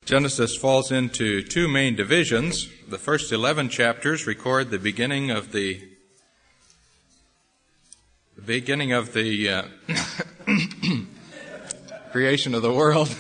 Genesis falls into two main divisions. The first 11 chapters record the beginning of the creation of the world,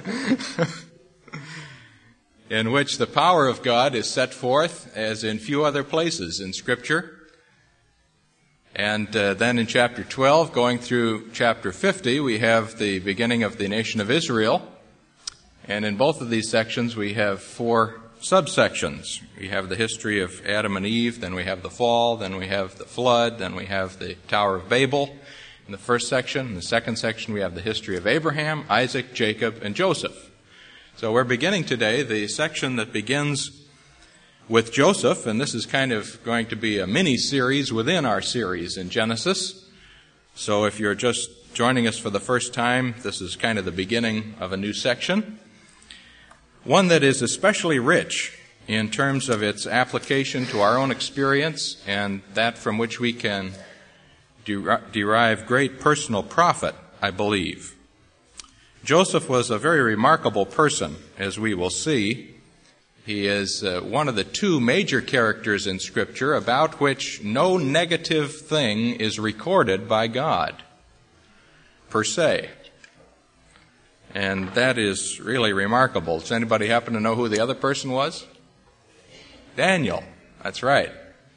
in which the power of God is set forth as in few other places in Scripture. And then in chapter 12, going through chapter 50, we have the beginning of the nation of Israel. And in both of these sections, we have four subsections. We have the history of Adam and Eve, then we have the fall, then we have the flood, then we have the Tower of Babel in the first section. In the second section, we have the history of Abraham, Isaac, Jacob, and Joseph. So we're beginning today the section that begins with Joseph, and this is kind of going to be a mini-series within our series in Genesis. So if you're just joining us for the first time, this is kind of the beginning of a new section. One that is especially rich in terms of its application to our own experience and that from which we can derive great personal profit, I believe. Joseph was a very remarkable person, as we will see. He is one of the two major characters in Scripture about which no negative thing is recorded by God, per se. And that is really remarkable. Does anybody happen to know who the other person was? Daniel. That's right.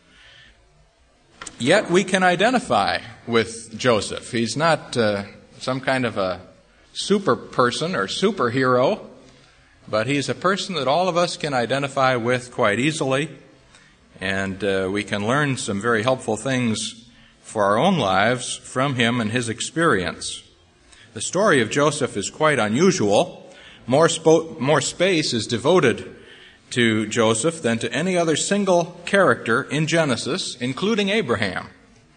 Yet we can identify with Joseph. He's not some kind of a super person or superhero, but he's a person that all of us can identify with quite easily, and we can learn some very helpful things for our own lives from him and his experience. The story of Joseph is quite unusual. More space is devoted to Joseph than to any other single character in Genesis, including Abraham,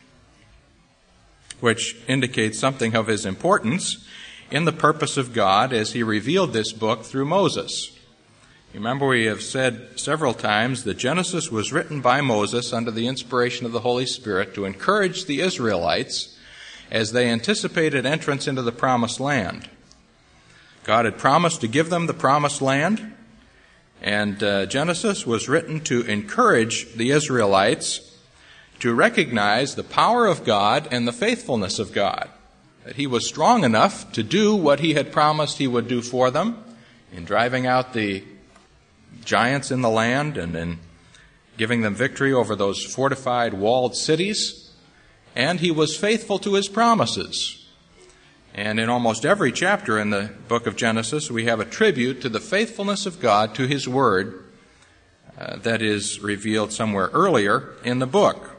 which indicates something of his importance in the purpose of God as he revealed this book through Moses. Remember, we have said several times that Genesis was written by Moses under the inspiration of the Holy Spirit to encourage the Israelites as they anticipated entrance into the promised land. God had promised to give them the promised land, and Genesis was written to encourage the Israelites to recognize the power of God and the faithfulness of God, that he was strong enough to do what he had promised he would do for them in driving out the giants in the land and in giving them victory over those fortified, walled cities. And he was faithful to his promises. And in almost every chapter in the book of Genesis, we have a tribute to the faithfulness of God to his word that is revealed somewhere earlier in the book.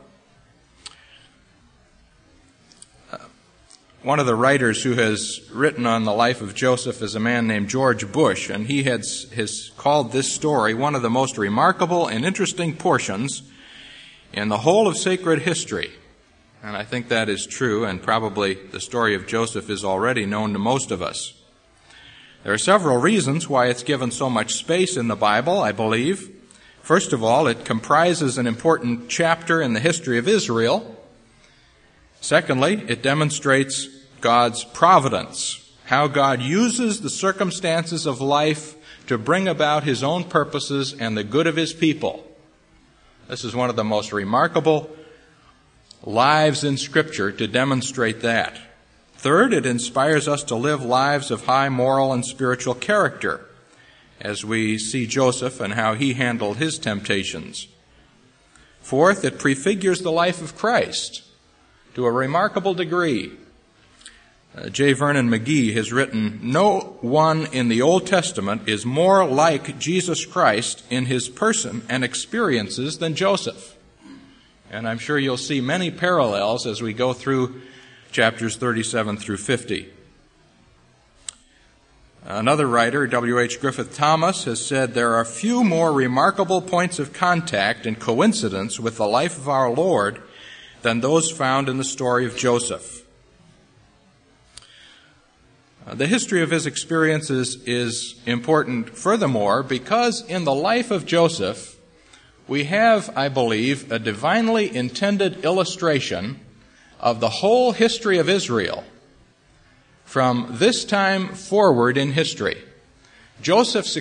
One of the writers who has written on the life of Joseph is a man named George Bush, and he has called this story one of the most remarkable and interesting portions in the whole of sacred history. And I think that is true, and probably the story of Joseph is already known to most of us. There are several reasons why it's given so much space in the Bible, I believe. First of all, it comprises an important chapter in the history of Israel. Secondly, it demonstrates God's providence, how God uses the circumstances of life to bring about his own purposes and the good of his people. This is one of the most remarkable lives in Scripture to demonstrate that. Third, it inspires us to live lives of high moral and spiritual character as we see Joseph and how he handled his temptations. Fourth, it prefigures the life of Christ to a remarkable degree. J. Vernon McGee has written, "No one in the Old Testament is more like Jesus Christ in his person and experiences than Joseph." And I'm sure you'll see many parallels as we go through chapters 37 through 50. Another writer, W.H. Griffith Thomas, has said, "There are few more remarkable points of contact and coincidence with the life of our Lord than those found in the story of Joseph." The history of his experiences is important furthermore because in the life of Joseph, we have, I believe, a divinely intended illustration of the whole history of Israel from this time forward in history. Joseph's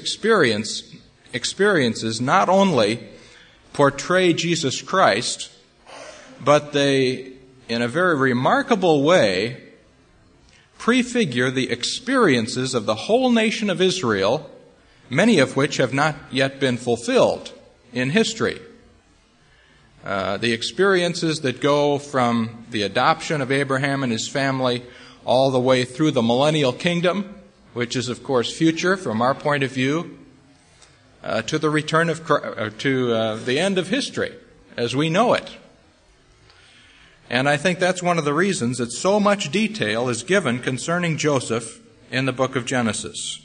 experiences not only portray Jesus Christ, but they, in a very remarkable way, prefigure the experiences of the whole nation of Israel, many of which have not yet been fulfilled in history. The experiences that go from the adoption of Abraham and his family all the way through the millennial kingdom, which is, of course, future from our point of view, to the return of Christ, to the end of history as we know it. And I think that's one of the reasons that so much detail is given concerning Joseph in the book of Genesis.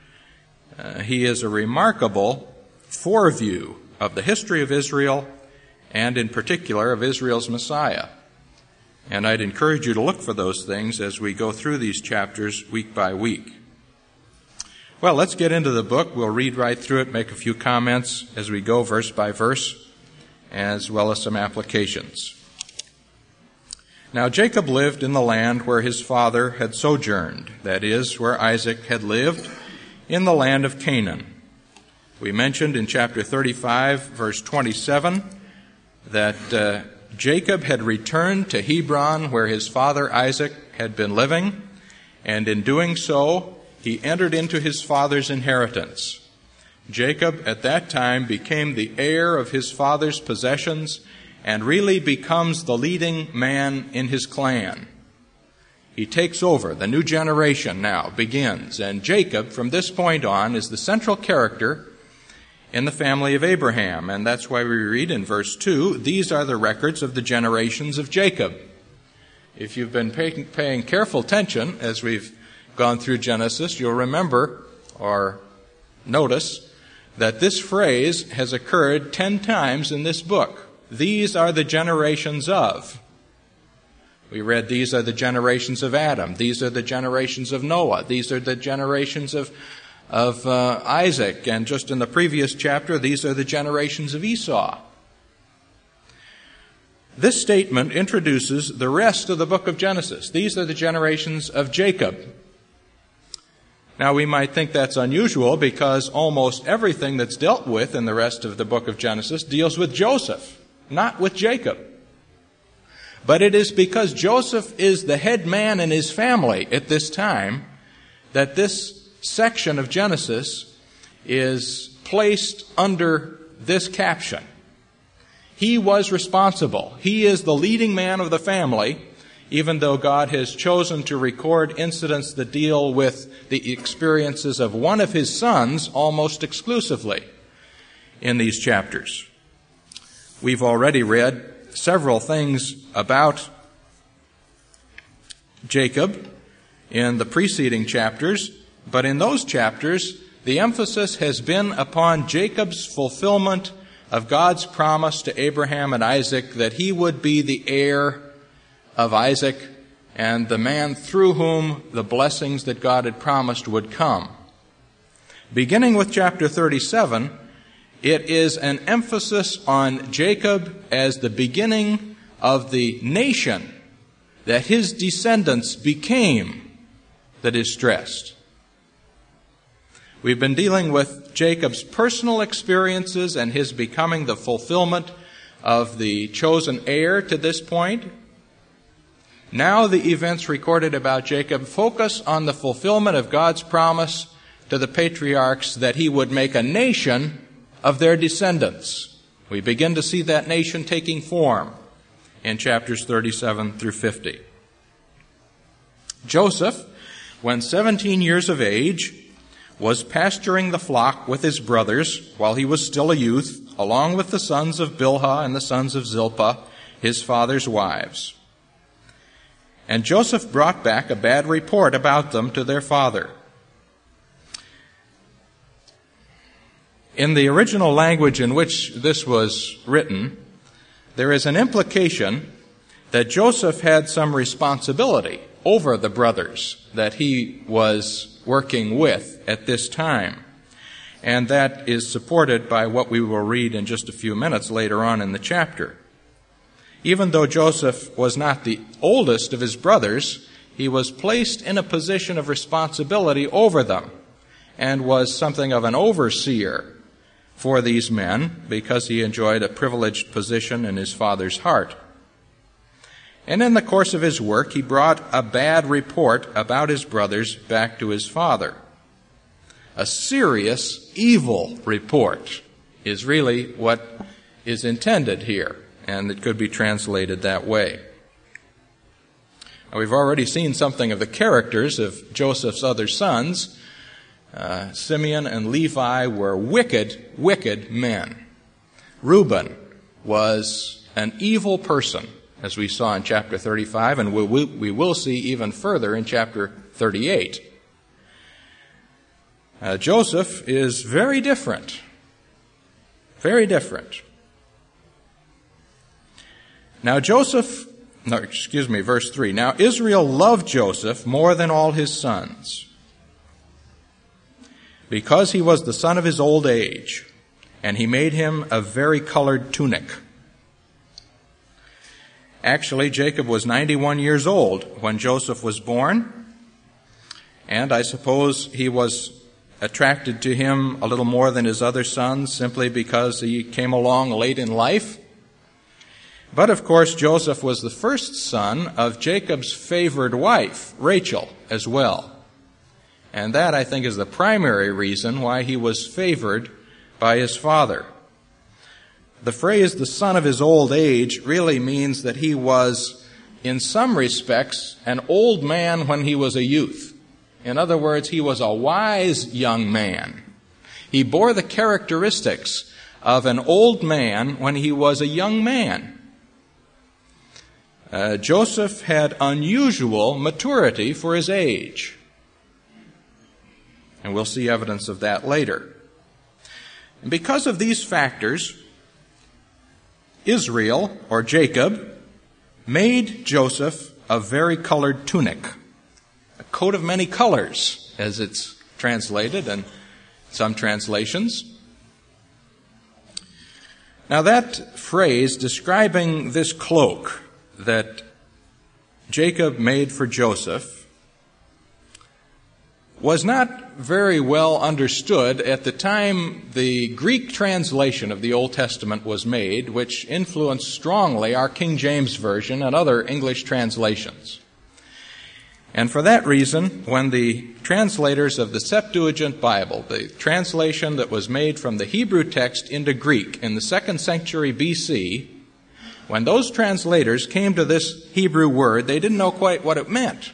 He is a remarkable foreview of the history of Israel, and in particular of Israel's Messiah. And I'd encourage you to look for those things as we go through these chapters week by week. Well, let's get into the book. We'll read right through it, make a few comments as we go verse by verse, as well as some applications. Now Jacob lived in the land where his father had sojourned, that is, where Isaac had lived, in the land of Canaan. We mentioned in chapter 35, verse 27, that Jacob had returned to Hebron, where his father Isaac had been living, and in doing so, he entered into his father's inheritance. Jacob at that time became the heir of his father's possessions and really becomes the leading man in his clan. He takes over. The new generation now begins, and Jacob, from this point on, is the central character in the family of Abraham. And that's why we read in verse 2, these are the records of the generations of Jacob. If you've been paying careful attention as we've gone through Genesis, you'll remember or notice that this phrase has occurred 10 times in this book. These are the generations of. We read these are the generations of Adam. These are the generations of Noah. These are the generations of Isaac. And just in the previous chapter, these are the generations of Esau. This statement introduces the rest of the book of Genesis. These are the generations of Jacob. Now, we might think that's unusual because almost everything that's dealt with in the rest of the book of Genesis deals with Joseph, not with Jacob. But it is because Joseph is the head man in his family at this time that this section of Genesis is placed under this caption. He was responsible. He is the leading man of the family, even though God has chosen to record incidents that deal with the experiences of one of his sons almost exclusively in these chapters. We've already read several things about Jacob in the preceding chapters, but in those chapters, the emphasis has been upon Jacob's fulfillment of God's promise to Abraham and Isaac that he would be the heir of Isaac and the man through whom the blessings that God had promised would come. Beginning with chapter 37, it is an emphasis on Jacob as the beginning of the nation that his descendants became that is stressed. We've been dealing with Jacob's personal experiences and his becoming the fulfillment of the chosen heir to this point. Now the events recorded about Jacob focus on the fulfillment of God's promise to the patriarchs that he would make a nation of their descendants. We begin to see that nation taking form in chapters 37 through 50. Joseph, when 17 years of age, was pasturing the flock with his brothers while he was still a youth, along with the sons of Bilhah and the sons of Zilpah, his father's wives. And Joseph brought back a bad report about them to their father. In the original language in which this was written, there is an implication that Joseph had some responsibility over the brothers that he was working with at this time. And that is supported by what we will read in just a few minutes later on in the chapter. Even though Joseph was not the oldest of his brothers, he was placed in a position of responsibility over them. and was something of an overseer for these men because he enjoyed a privileged position in his father's heart. And in the course of his work, he brought a bad report about his brothers back to his father. A serious, evil report is really what is intended here, and it could be translated that way. Now, we've already seen something of the characters of Joseph's other sons. Simeon and Levi were wicked, wicked men. Reuben was an evil person, as we saw in chapter 35, and we will see even further in chapter 38. Joseph is very different. Very different. Now verse 3. Now Israel loved Joseph more than all his sons, because he was the son of his old age, and he made him a vari-colored tunic. Actually, Jacob was 91 years old when Joseph was born, and I suppose he was attracted to him a little more than his other sons simply because he came along late in life. But of course, Joseph was the first son of Jacob's favored wife, Rachel, as well. And that, I think, is the primary reason why he was favored by his father. The phrase, the son of his old age, really means that he was, in some respects, an old man when he was a youth. In other words, he was a wise young man. He bore the characteristics of an old man when he was a young man. Joseph had unusual maturity for his age. And we'll see evidence of that later. And because of these factors, Israel, or Jacob, made Joseph a vari-colored tunic, a coat of many colors, as it's translated in some translations. Now that phrase describing this cloak that Jacob made for Joseph was not very well understood at the time the Greek translation of the Old Testament was made, which influenced strongly our King James Version and other English translations. And for that reason, when the translators of the Septuagint Bible, the translation that was made from the Hebrew text into Greek in the 2nd century BC, when those translators came to this Hebrew word, they didn't know quite what it meant.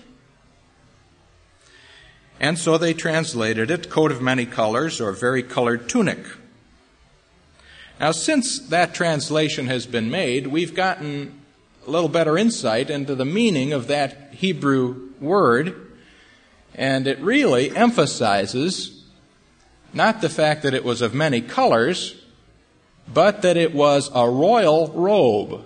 And so they translated it, coat of many colors, or vari-colored tunic. Now, since that translation has been made, we've gotten a little better insight into the meaning of that Hebrew word, and it really emphasizes not the fact that it was of many colors, but that it was a royal robe.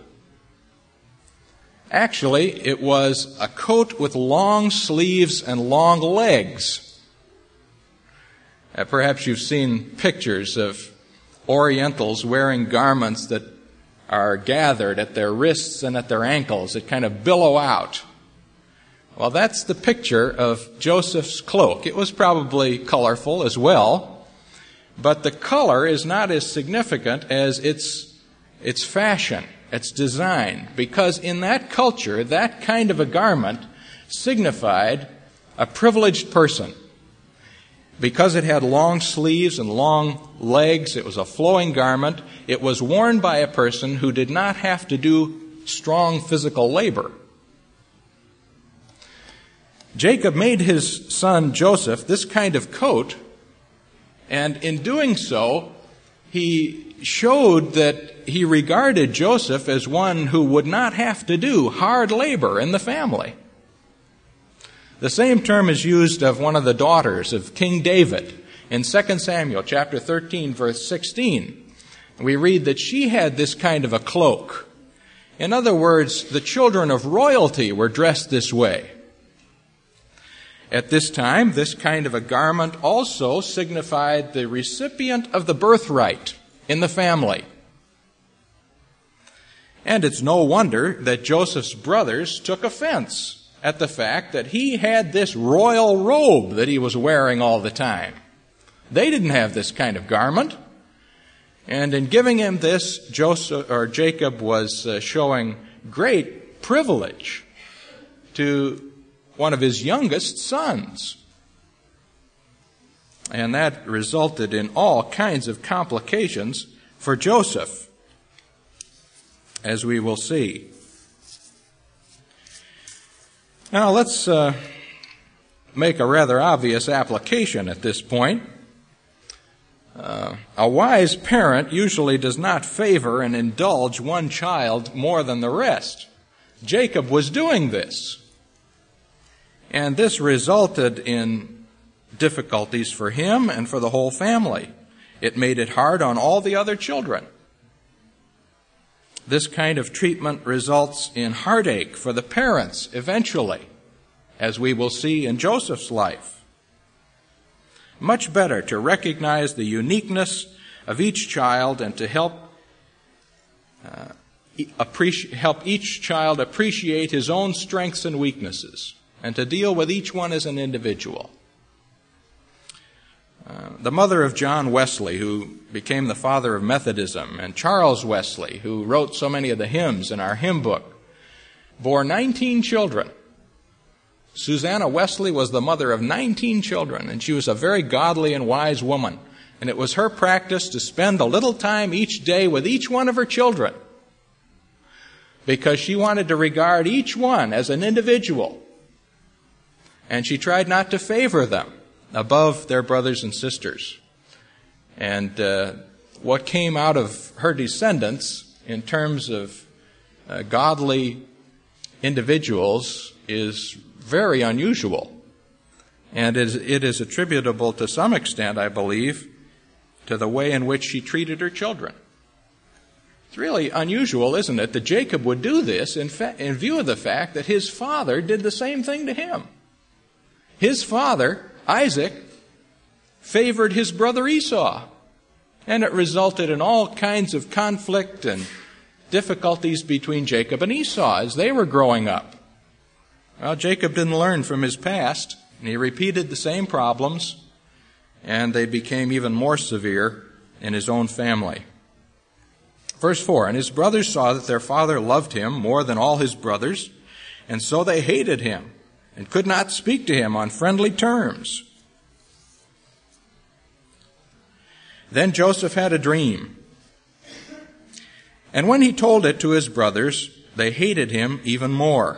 Actually, it was a coat with long sleeves and long legs. Perhaps you've seen pictures of Orientals wearing garments that are gathered at their wrists and at their ankles. That kind of billow out. Well, that's the picture of Joseph's cloak. It was probably colorful as well, but the color is not as significant as its fashion, its design, because in that culture, that kind of a garment signified a privileged person. Because it had long sleeves and long legs, it was a flowing garment. It was worn by a person who did not have to do strong physical labor. Jacob made his son Joseph this kind of coat, and in doing so, he showed that he regarded Joseph as one who would not have to do hard labor in the family. The same term is used of one of the daughters of King David in 2 Samuel chapter 13, verse 16. We read that she had this kind of a cloak. In other words, the children of royalty were dressed this way. At this time, this kind of a garment also signified the recipient of the birthright in the family. And it's no wonder that Joseph's brothers took offense at the fact that he had this royal robe that he was wearing all the time. They didn't have this kind of garment. And in giving him this, Jacob was showing great privilege to one of his youngest sons. And that resulted in all kinds of complications for Joseph, as we will see. Now let's make a rather obvious application at this point. A wise parent usually does not favor and indulge one child more than the rest. Jacob was doing this. And this resulted in difficulties for him and for the whole family. It made it hard on all the other children. This kind of treatment results in heartache for the parents eventually, as we will see in Joseph's life. Much better to recognize the uniqueness of each child and to help each child appreciate his own strengths and weaknesses, and to deal with each one as an individual. The mother of John Wesley, who became the father of Methodism, and Charles Wesley, who wrote so many of the hymns in our hymn book, bore 19 children. Susanna Wesley was the mother of 19 children, and she was a very godly and wise woman. And it was her practice to spend a little time each day with each one of her children, because she wanted to regard each one as an individual. And she tried not to favor them above their brothers and sisters. And what came out of her descendants in terms of godly individuals is very unusual. And it is attributable to some extent, I believe, to the way in which she treated her children. It's really unusual, isn't it, that Jacob would do this in view of the fact that his father did the same thing to him. His father, Isaac, favored his brother Esau, and it resulted in all kinds of conflict and difficulties between Jacob and Esau as they were growing up. Well, Jacob didn't learn from his past, and he repeated the same problems, and they became even more severe in his own family. Verse 4, and his brothers saw that their father loved him more than all his brothers, and so they hated him and could not speak to him on friendly terms. Then Joseph had a dream, and when he told it to his brothers, they hated him even more.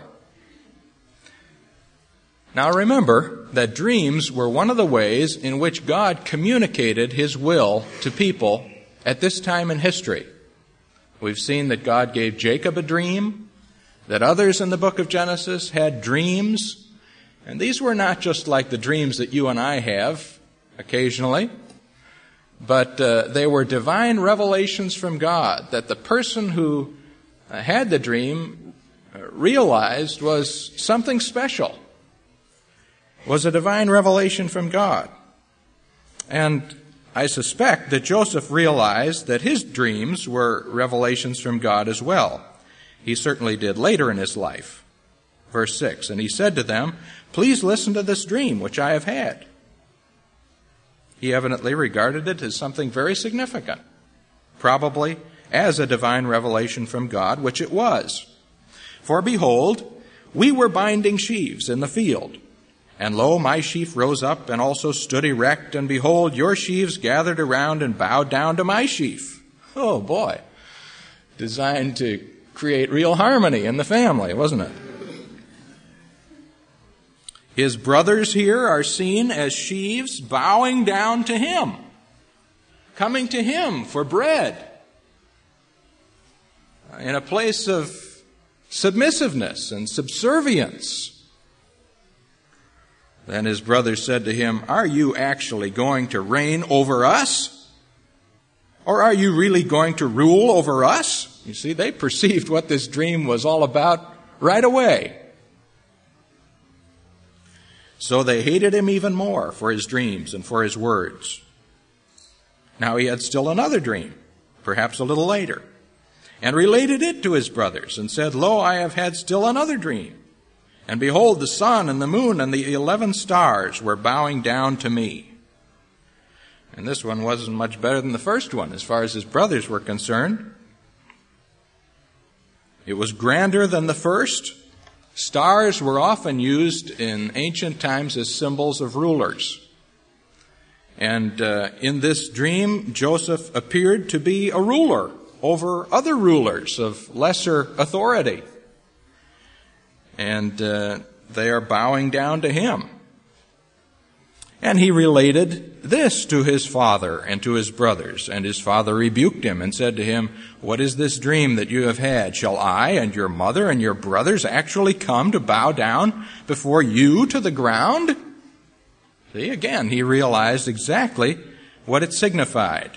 Now remember that dreams were one of the ways in which God communicated his will to people at this time in history. We've seen that God gave Jacob a dream, that others in the book of Genesis had dreams, and these were not just like the dreams that you and I have occasionally, but they were divine revelations from God that the person who had the dream realized was something special, was a divine revelation from God. And I suspect that Joseph realized that his dreams were revelations from God as well. He certainly did later in his life. Verse 6, and he said to them, please listen to this dream which I have had. He evidently regarded it as something very significant, probably as a divine revelation from God, which it was. For behold, we were binding sheaves in the field, and lo, my sheaf rose up and also stood erect, and behold, your sheaves gathered around and bowed down to my sheaf. Oh boy, designed to create real harmony in the family, wasn't it? His brothers here are seen as sheaves bowing down to him, coming to him for bread, in a place of submissiveness and subservience. Then his brothers said to him, are you actually going to reign over us? Or are you really going to rule over us? You see, they perceived what this dream was all about right away. So they hated him even more for his dreams and for his words. Now he had still another dream, perhaps a little later, and related it to his brothers and said, lo, I have had still another dream. And behold, the sun and the moon and the 11 stars were bowing down to me. And this one wasn't much better than the first one as far as his brothers were concerned. It was grander than the first. Stars were often used in ancient times as symbols of rulers. And in this dream, Joseph appeared to be a ruler over other rulers of lesser authority. And they are bowing down to him. And he related this to his father and to his brothers. And his father rebuked him and said to him, "What is this dream that you have had? Shall I and your mother and your brothers actually come to bow down before you to the ground?" See, again, he realized exactly what it signified.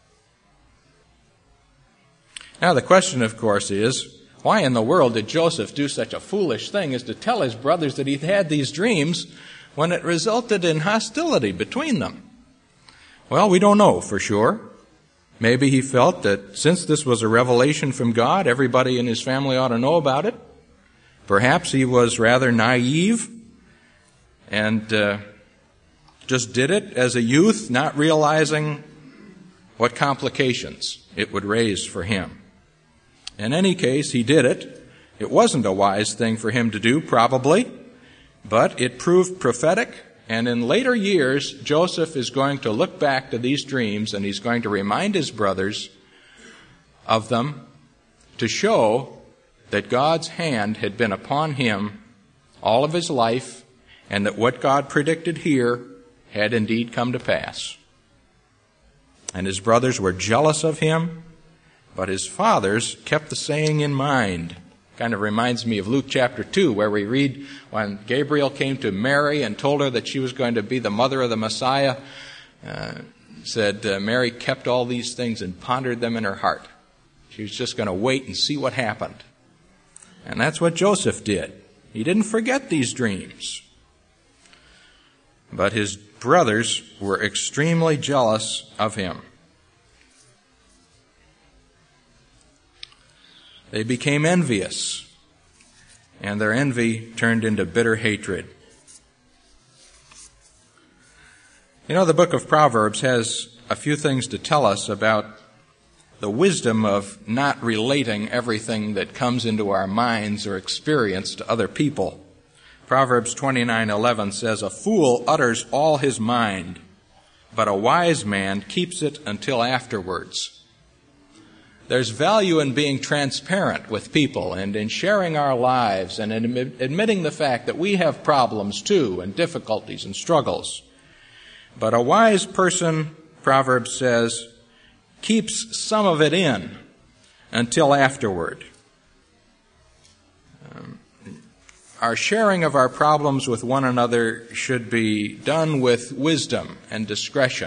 Now, the question, of course, is, why in the world did Joseph do such a foolish thing as to tell his brothers that he'd had these dreams when it resulted in hostility between them? Well, we don't know for sure. Maybe he felt that since this was a revelation from God, everybody in his family ought to know about it. Perhaps he was rather naive and just did it as a youth, not realizing what complications it would raise for him. In any case, he did it. It wasn't a wise thing for him to do, probably, but it proved prophetic, and in later years, Joseph is going to look back to these dreams, and he's going to remind his brothers of them to show that God's hand had been upon him all of his life, and that what God predicted here had indeed come to pass. And his brothers were jealous of him, but his fathers kept the saying in mind. Kind of reminds me of Luke chapter 2, where we read when Gabriel came to Mary and told her that she was going to be the mother of the Messiah, said Mary kept all these things and pondered them in her heart. She was just going to wait and see what happened. And that's what Joseph did. He didn't forget these dreams. But his brothers were extremely jealous of him. They became envious, and their envy turned into bitter hatred. You know, the book of Proverbs has a few things to tell us about the wisdom of not relating everything that comes into our minds or experience to other people. Proverbs 29:11 says, "A fool utters all his mind, but a wise man keeps it until afterwards." There's value in being transparent with people and in sharing our lives and in admitting the fact that we have problems too and difficulties and struggles. But a wise person, Proverbs says, keeps some of it in until afterward. Our sharing of our problems with one another should be done with wisdom and discretion.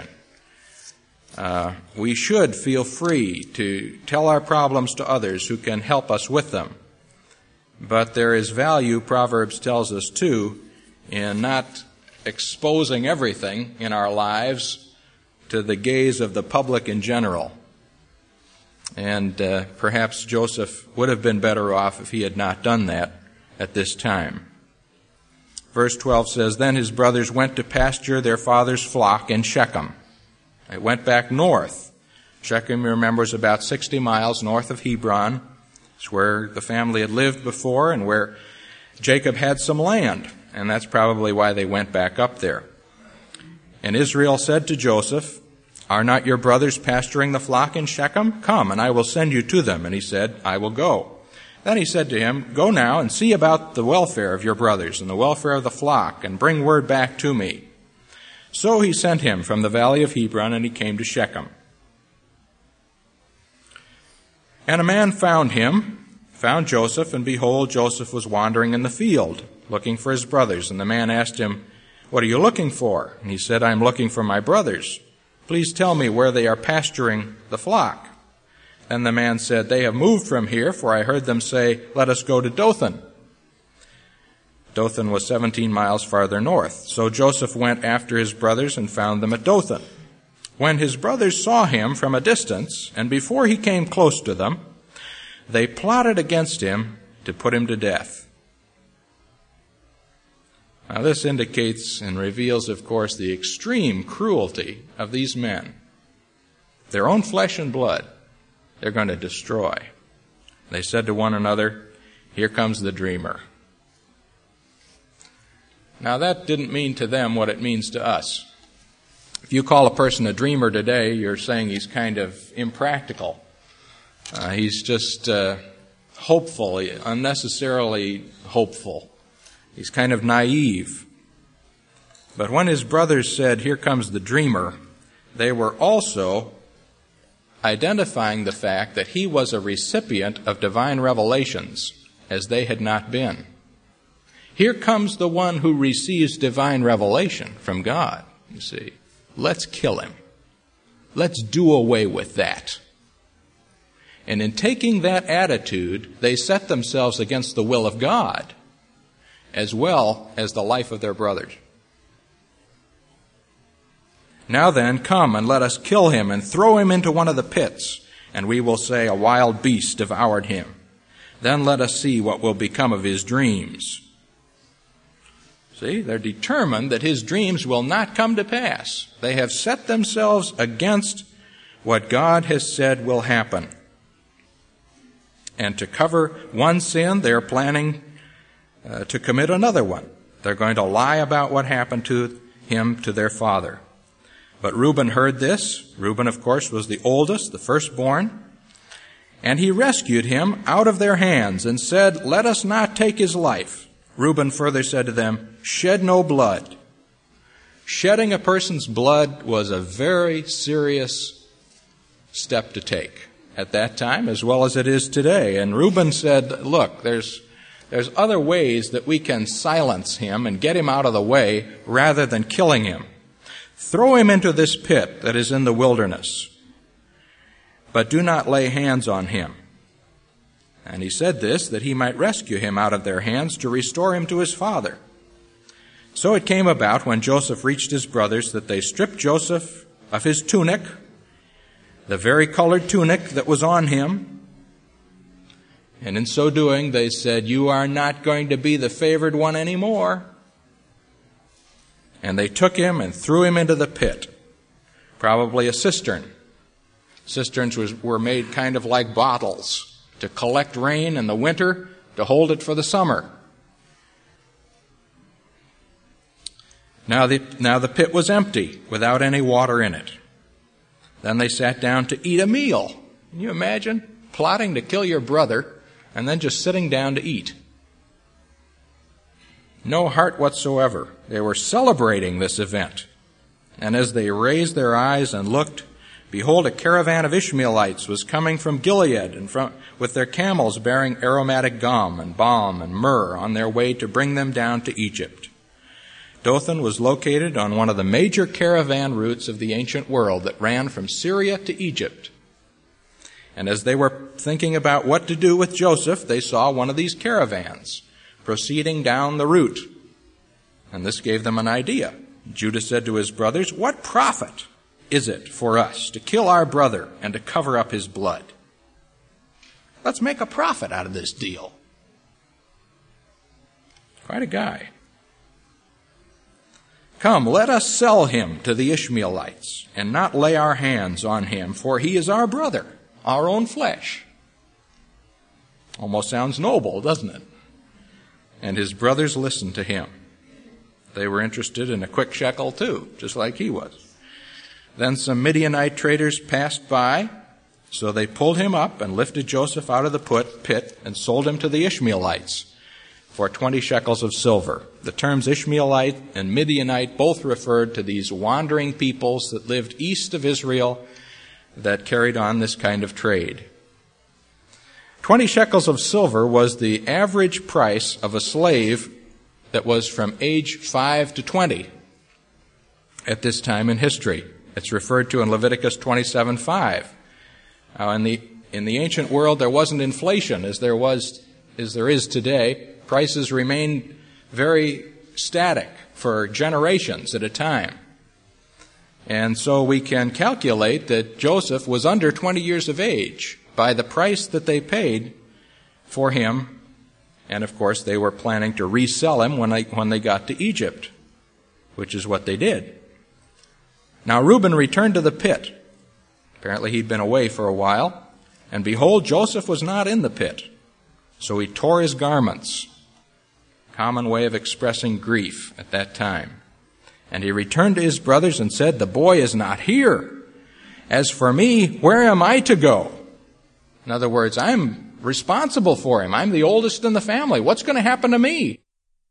We should feel free to tell our problems to others who can help us with them. But there is value, Proverbs tells us too, in not exposing everything in our lives to the gaze of the public in general. And perhaps Joseph would have been better off if he had not done that at this time. Verse 12 says, "Then his brothers went to pasture their father's flock in Shechem." They went back north. Shechem, you remember, is about 60 miles north of Hebron. It's where the family had lived before and where Jacob had some land. And that's probably why they went back up there. And Israel said to Joseph, "Are not your brothers pasturing the flock in Shechem? Come, and I will send you to them." And he said, "I will go." Then he said to him, "Go now and see about the welfare of your brothers and the welfare of the flock, and bring word back to me." So he sent him from the valley of Hebron, and he came to Shechem. And a man found Joseph, and behold, Joseph was wandering in the field, looking for his brothers. And the man asked him, "What are you looking for?" And he said, "I am looking for my brothers. Please tell me where they are pasturing the flock." Then the man said, "They have moved from here, for I heard them say, 'Let us go to Dothan.'" Dothan was 17 miles farther north. So Joseph went after his brothers and found them at Dothan. When his brothers saw him from a distance, and before he came close to them, they plotted against him to put him to death. Now this indicates and reveals, of course, the extreme cruelty of these men. Their own flesh and blood they're going to destroy. They said to one another, "Here comes the dreamer." Now that didn't mean to them what it means to us. If you call a person a dreamer today, you're saying he's kind of impractical. He's just hopeful, unnecessarily hopeful. He's kind of naive. But when his brothers said, "Here comes the dreamer," they were also identifying the fact that he was a recipient of divine revelations, as they had not been. Here comes the one who receives divine revelation from God, you see. Let's kill him. Let's do away with that. And in taking that attitude, they set themselves against the will of God, as well as the life of their brothers. "Now then, come and let us kill him and throw him into one of the pits, and we will say a wild beast devoured him. Then let us see what will become of his dreams." See, they're determined that his dreams will not come to pass. They have set themselves against what God has said will happen. And to cover one sin, they're planning to commit another one. They're going to lie about what happened to him, to their father. But Reuben heard this. Reuben, of course, was the oldest, the firstborn. And he rescued him out of their hands and said, "Let us not take his life." Reuben further said to them, "Shed no blood." Shedding a person's blood was a very serious step to take at that time, as well as it is today. And Reuben said, "Look, there's other ways that we can silence him and get him out of the way rather than killing him. Throw him into this pit that is in the wilderness, but do not lay hands on him." And he said this, that he might rescue him out of their hands to restore him to his father. So it came about when Joseph reached his brothers that they stripped Joseph of his tunic, the vari-colored tunic that was on him. And in so doing, they said, "You are not going to be the favored one anymore." And they took him and threw him into the pit, probably a cistern. Cisterns were made kind of like bottles to collect rain in the winter, to hold it for the summer. Now the pit was empty, without any water in it. Then they sat down to eat a meal. Can you imagine plotting to kill your brother and then just sitting down to eat? No heart whatsoever. They were celebrating this event. And as they raised their eyes and looked, behold, a caravan of Ishmaelites was coming from Gilead and with their camels bearing aromatic gum and balm and myrrh on their way to bring them down to Egypt. Dothan was located on one of the major caravan routes of the ancient world that ran from Syria to Egypt. And as they were thinking about what to do with Joseph, they saw one of these caravans proceeding down the route. And this gave them an idea. Judah said to his brothers, "What profit is it for us to kill our brother and to cover up his blood? Let's make a profit out of this deal." Quite a guy. "Come, let us sell him to the Ishmaelites and not lay our hands on him, for he is our brother, our own flesh." Almost sounds noble, doesn't it? And his brothers listened to him. They were interested in a quick shekel too, just like he was. Then some Midianite traders passed by, so they pulled him up and lifted Joseph out of the pit and sold him to the Ishmaelites for 20 shekels of silver. The terms Ishmaelite and Midianite both referred to these wandering peoples that lived east of Israel that carried on this kind of trade. 20 shekels of silver was the average price of a slave that was from age 5 to 20 at this time in history. It's referred to in Leviticus 27:5. Now, in the ancient world, there wasn't inflation as there is today. Prices remained very static for generations at a time. And so we can calculate that Joseph was under 20 years of age by the price that they paid for him And of course, they were planning to resell him when they got to Egypt, which is what they did. Now Reuben returned to the pit. Apparently he'd been away for a while. And behold, Joseph was not in the pit. So he tore his garments. Common way of expressing grief at that time. And he returned to his brothers and said, "The boy is not here. As for me, where am I to go?" In other words, I'm responsible for him. I'm the oldest in the family. What's going to happen to me?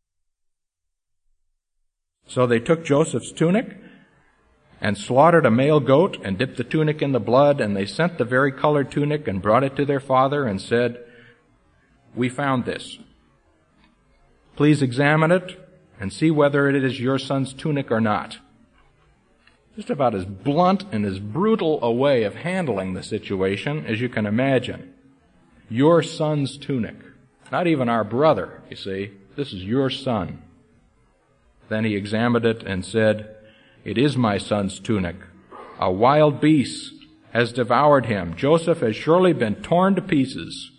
So they took Joseph's tunic and slaughtered a male goat and dipped the tunic in the blood, and they sent the varicolored tunic and brought it to their father and said, "We found this. Please examine it and see whether it is your son's tunic or not." Just about as blunt and as brutal a way of handling the situation as you can imagine. Your son's tunic. Not even our brother, you see. This is your son. Then he examined it and said, "It is my son's tunic. A wild beast has devoured him. Joseph has surely been torn to pieces."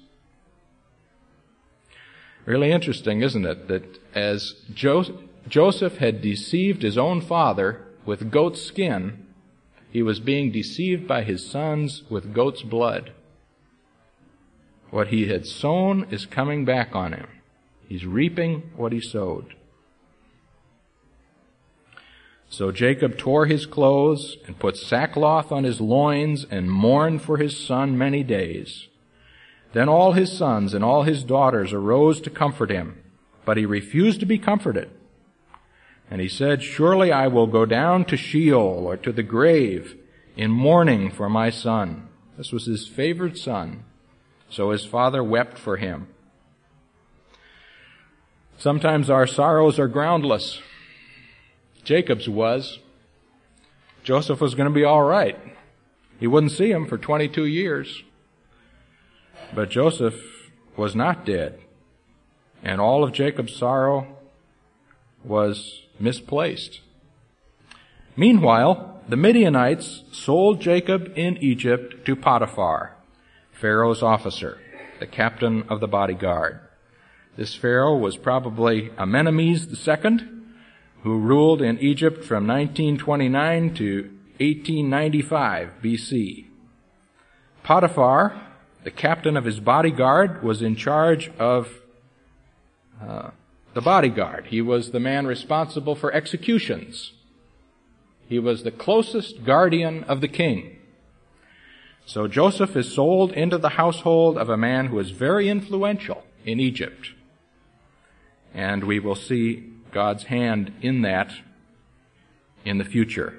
Really interesting, isn't it, that as Joseph had deceived his own father with goat's skin, he was being deceived by his sons with goat's blood. What he had sown is coming back on him. He's reaping what he sowed. So Jacob tore his clothes and put sackcloth on his loins and mourned for his son many days. Then all his sons and all his daughters arose to comfort him, but he refused to be comforted. And he said, "Surely I will go down to Sheol, or to the grave, in mourning for my son." This was his favored son, so his father wept for him. Sometimes our sorrows are groundless. Jacob's was. Joseph was going to be all right. He wouldn't see him for 22 years. But Joseph was not dead. And all of Jacob's sorrow was misplaced. Meanwhile, the Midianites sold Jacob in Egypt to Potiphar, Pharaoh's officer, the captain of the bodyguard. This Pharaoh was probably Amenemhes II, who ruled in Egypt from 1929 to 1895 BC. Potiphar, the captain of his bodyguard, was in charge of the bodyguard. He was the man responsible for executions. He was the closest guardian of the king. So Joseph is sold into the household of a man who is very influential in Egypt. And we will see God's hand in that in the future.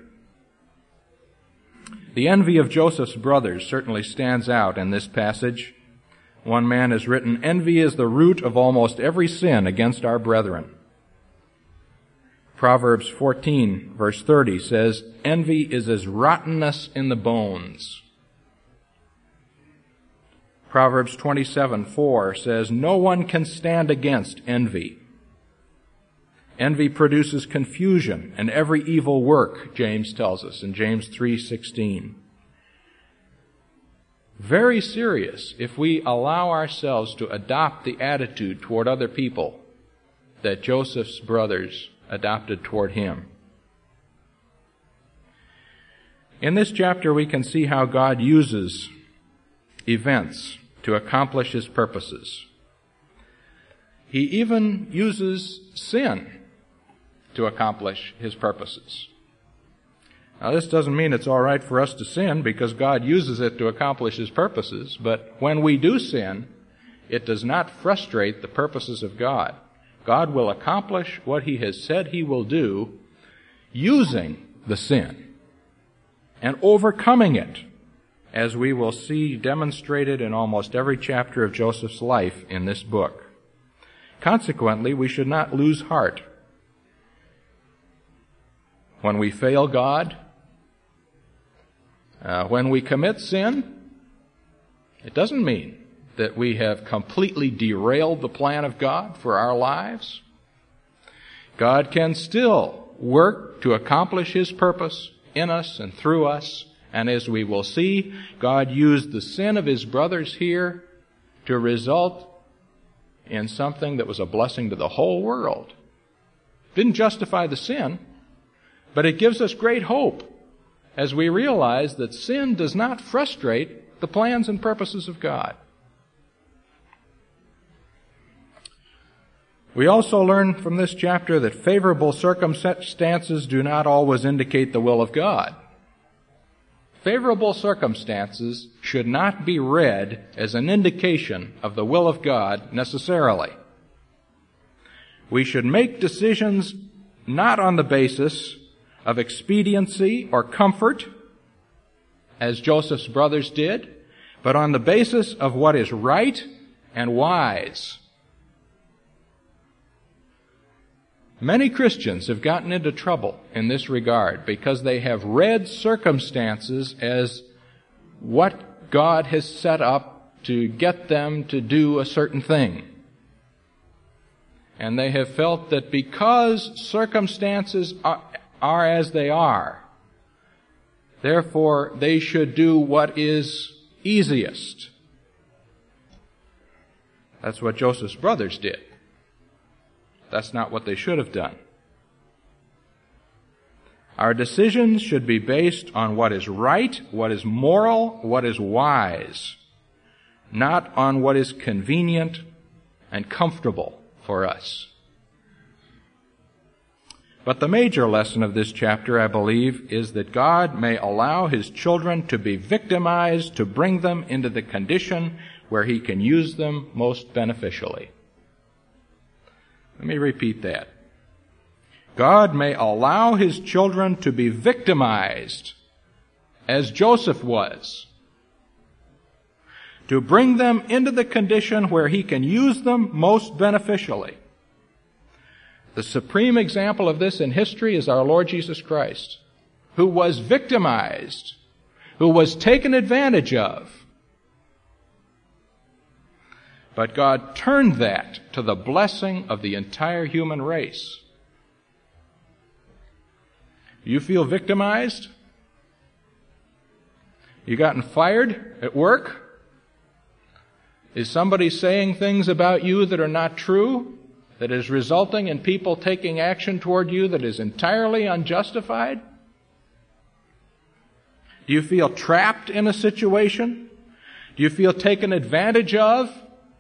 The envy of Joseph's brothers certainly stands out in this passage. One man has written, "Envy is the root of almost every sin against our brethren." Proverbs 14, verse 30 says, "Envy is as rottenness in the bones." Proverbs 27:4 says, "No one can stand against envy." Envy produces confusion and every evil work, James tells us in James 3:16. Very serious if we allow ourselves to adopt the attitude toward other people that Joseph's brothers adopted toward him. In this chapter, we can see how God uses events to accomplish his purposes. He even uses sin to accomplish his purposes. Now, this doesn't mean it's all right for us to sin, because God uses it to accomplish his purposes, but when we do sin, it does not frustrate the purposes of God. God will accomplish what he has said he will do using the sin and overcoming it, as we will see demonstrated in almost every chapter of Joseph's life in this book. Consequently, we should not lose heart. When we fail God, when we commit sin, it doesn't mean that we have completely derailed the plan of God for our lives. God can still work to accomplish his purpose in us and through us. And as we will see, God used the sin of his brothers here to result in something that was a blessing to the whole world. Didn't justify the sin, but it gives us great hope as we realize that sin does not frustrate the plans and purposes of God. We also learn from this chapter that favorable circumstances do not always indicate the will of God. Favorable circumstances should not be read as an indication of the will of God necessarily. We should make decisions not on the basis of expediency or comfort, as Joseph's brothers did, but on the basis of what is right and wise. Many Christians have gotten into trouble in this regard because they have read circumstances as what God has set up to get them to do a certain thing. And they have felt that because circumstances are as they are, therefore they should do what is easiest. That's what Joseph's brothers did. That's not what they should have done. Our decisions should be based on what is right, what is moral, what is wise, not on what is convenient and comfortable for us. But the major lesson of this chapter, I believe, is that God may allow His children to be victimized to bring them into the condition where He can use them most beneficially. Let me repeat that. God may allow His children to be victimized, as Joseph was, to bring them into the condition where He can use them most beneficially. The supreme example of this in history is our Lord Jesus Christ, who was victimized, who was taken advantage of. But God turned that to the blessing of the entire human race. You feel victimized? You gotten fired at work? Is somebody saying things about you that are not true, that is resulting in people taking action toward you that is entirely unjustified? Do you feel trapped in a situation? Do you feel taken advantage of?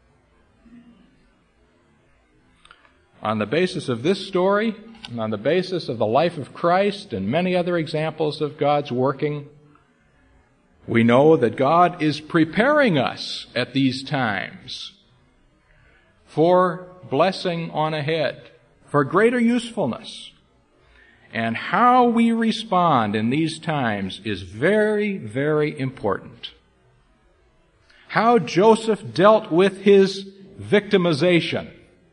On the basis of this story, and on the basis of the life of Christ and many other examples of God's working, we know that God is preparing us at these times for blessing on ahead, for greater usefulness. And how we respond in these times is very, very important. How Joseph dealt with his victimization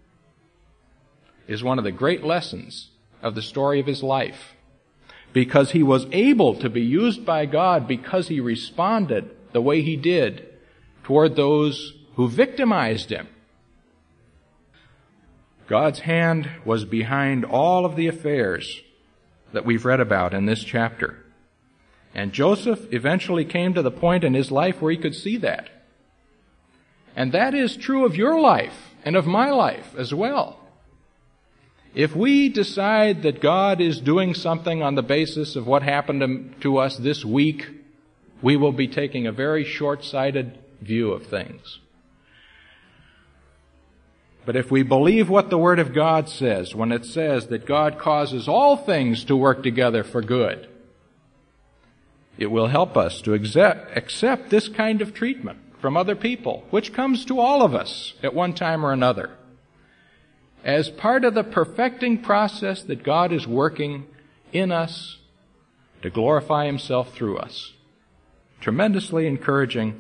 is one of the great lessons of the story of his life, because he was able to be used by God because he responded the way he did toward those who victimized him. God's hand was behind all of the affairs that we've read about in this chapter. And Joseph eventually came to the point in his life where he could see that. And that is true of your life and of my life as well. If we decide that God is doing something on the basis of what happened to us this week, we will be taking a very short-sighted view of things. But if we believe what the Word of God says, when it says that God causes all things to work together for good, it will help us to accept this kind of treatment from other people, which comes to all of us at one time or another, as part of the perfecting process that God is working in us to glorify Himself through us. Tremendously encouraging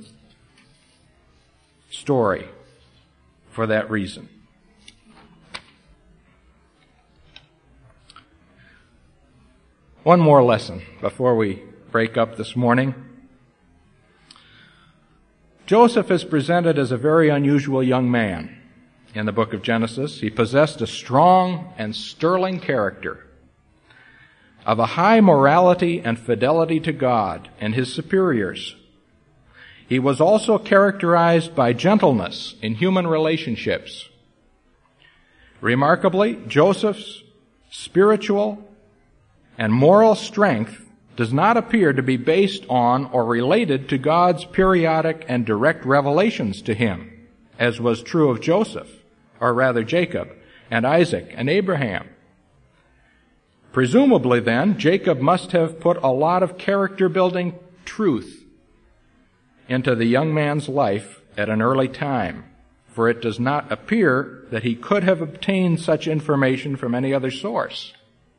story for that reason. One more lesson before we break up this morning. Joseph is presented as a very unusual young man in the book of Genesis. He possessed a strong and sterling character of a high morality and fidelity to God and His superiors. He was also characterized by gentleness in human relationships Remarkably, Joseph's spiritual and moral strength does not appear to be based on or related to God's periodic and direct revelations to him, as was true of Joseph, or rather Jacob, and Isaac, and Abraham. Presumably then, Jacob must have put a lot of character-building truth into the young man's life at an early time, for it does not appear that he could have obtained such information from any other source.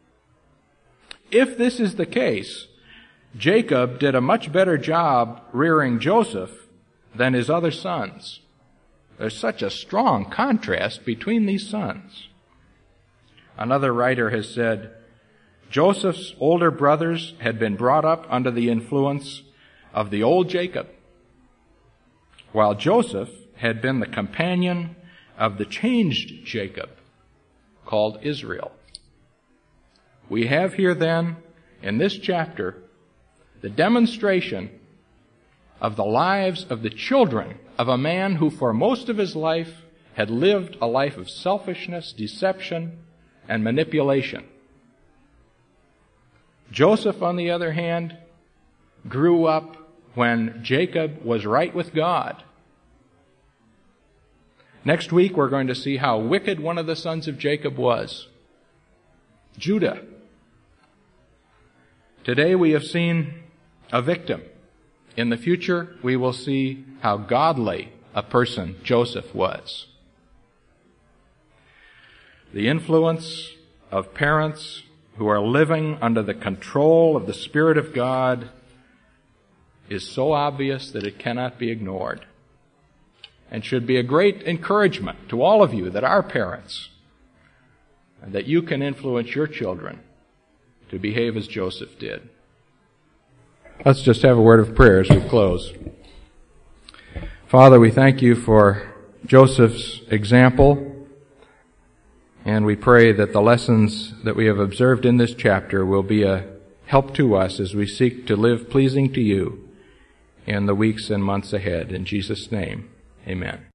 If this is the case, Jacob did a much better job rearing Joseph than his other sons. There's such a strong contrast between these sons. Another writer has said, Joseph's older brothers had been brought up under the influence of the old Jacob, while Joseph had been the companion of the changed Jacob, called Israel. We have here then, in this chapter, the demonstration of the lives of the children of a man who for most of his life had lived a life of selfishness, deception, and manipulation. Joseph, on the other hand, grew up when Jacob was right with God. Next week we're going to see how wicked one of the sons of Jacob was, Judah. Today we have seen a victim. In the future we will see how godly a person Joseph was. The influence of parents who are living under the control of the Spirit of God is so obvious that it cannot be ignored, and should be a great encouragement to all of you that are parents, and that you can influence your children to behave as Joseph did. Let's just have a word of prayer as we close. Father, we thank you for Joseph's example, and we pray that the lessons that we have observed in this chapter will be a help to us as we seek to live pleasing to you in the weeks and months ahead. In Jesus' name, amen.